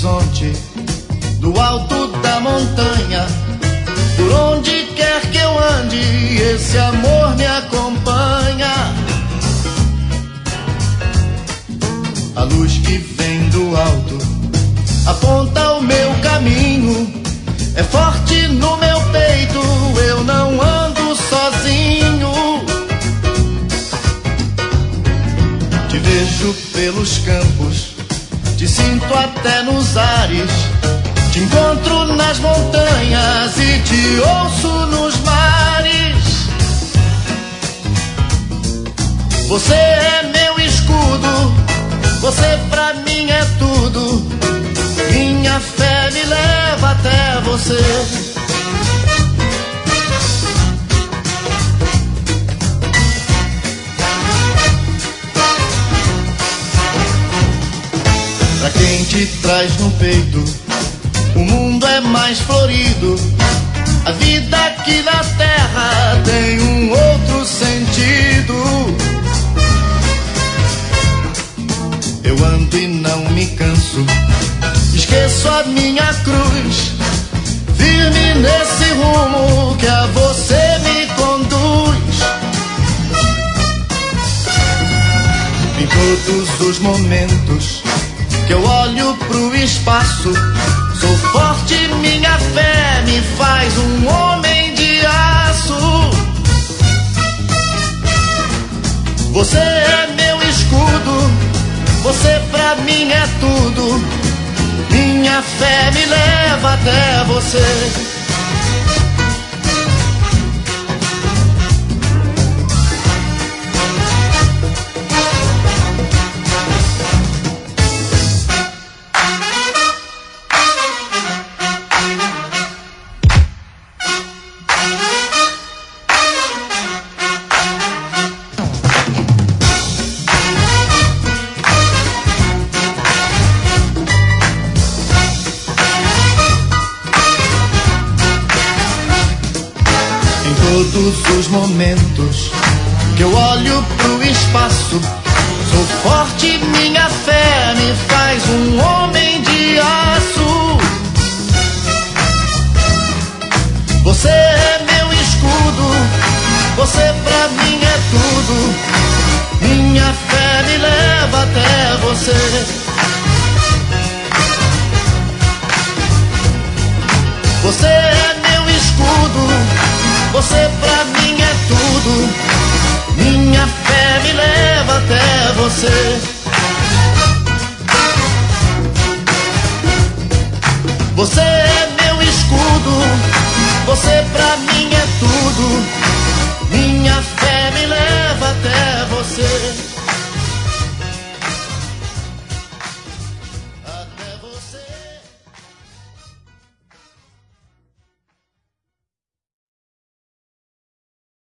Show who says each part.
Speaker 1: horizonte, do alto da montanha. Por onde quer que eu ande, esse amor me acompanha. A luz que vem do alto aponta o meu caminho. É forte no meu peito, eu não ando sozinho. Te vejo pelos campos, te sinto até nos ares. Te encontro nas montanhas e te ouço nos mares. Você é meu escudo, você pra mim é tudo. Minha fé me leva até você. Pra quem te traz no peito, o mundo é mais florido. A vida aqui na terra tem um outro sentido. Eu ando e não me canso, esqueço a minha cruz, firme nesse rumo que a você me conduz. Em todos os momentos que eu olho pro espaço, sou forte, minha fé me faz um homem de aço. Você é meu escudo, você pra mim é tudo. Minha fé me leva até você. Todos os momentos que eu olho pro espaço, sou forte, minha fé me faz um homem de aço. Você é meu escudo, você pra mim é tudo. Minha fé me leva até você. Você é meu escudo, você pra mim é tudo. Minha fé me leva até você. Você é meu escudo, você pra mim é tudo. Minha fé me leva até você.